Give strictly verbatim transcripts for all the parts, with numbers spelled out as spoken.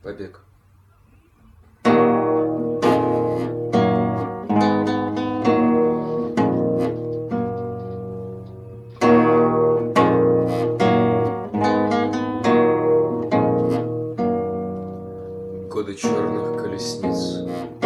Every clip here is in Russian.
Побег. Годы черных колесниц,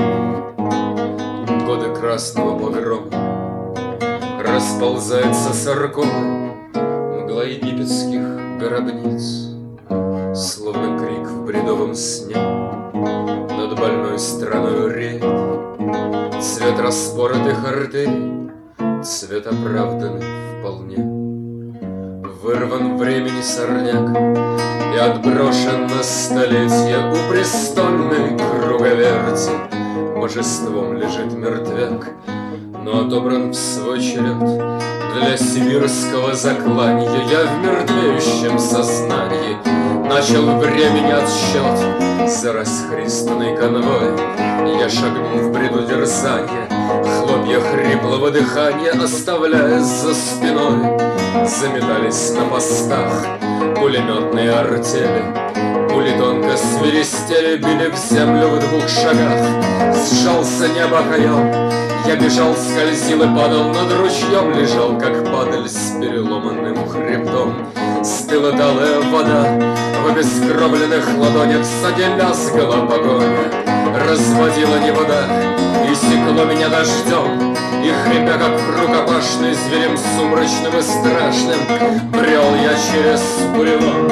годы красного погрома, расползается саркома мгла египетских гробниц, словно крик в бредовом сне над больной страною реет. Цвет распоротых артерий, цвет оправданный вполне. Вырван времени сорняк и отброшен на столетие у престольной круговерти. Божеством лежит мертвяк, но отобран в свой черед для сибирского заклания. Я в мертвеющем сознании начал времени отсчет за расхристанный конвой. Я шагнул в бреду дерзания, хлопья хриплого дыхания оставляя за спиной. Заметались на постах пулеметные артели, пули тонко свиристели, били в землю в двух шагах. Сжался небо окоем, я бежал, скользил и падал над ручьем, лежал, как падаль с переломанным хребтом. Стыла талая вода, в обескровленных ладонях сзади лязгала погоня. Разводила не вода, и секло меня дождем, и хрипя, как рукопашный, зверем сумрачным и страшным, брел я через бурелом.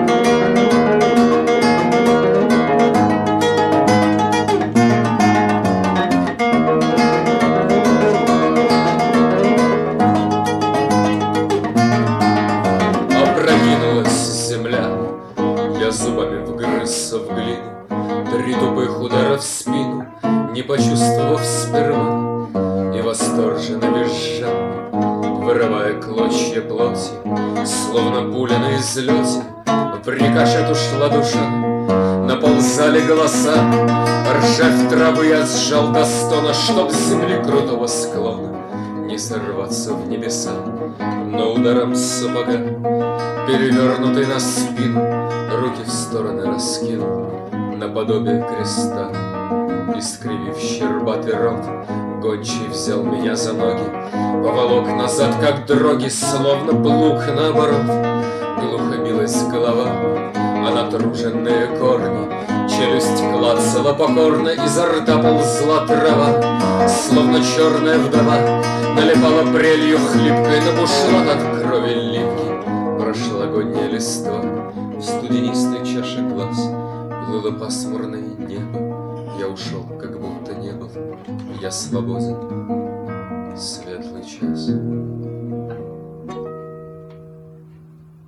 Опрокинулась земля, я зубами вгрызся в глину. Три тупых удара в спину, не почувствовав сперва, и восторженно визжал, вырывая клочья плоти, словно пуля на излете. В рикошет ушла душа, наползали голоса, ржавь травы я сжал до стона, чтоб с земли крутого склона не сорваться в небеса. Но ударом сапога, перевернутый на спину, руки в стороны раскинул наподобие креста. Искривив щербатый рот, гончий взял меня за ноги, поволок назад, как дроги, словно плуг наоборот. Глухо билась голова, а натруженные корни, челюсть клацала покорно, изо рта ползла трава, словно черная вдова налипала прелью хлипкой на бушлат от крови ливки. Прошлогодняя листва в студенистой чаше глаз, плыло пасмурное небо. Я ушел, как будто не был, я свободен, светлый час.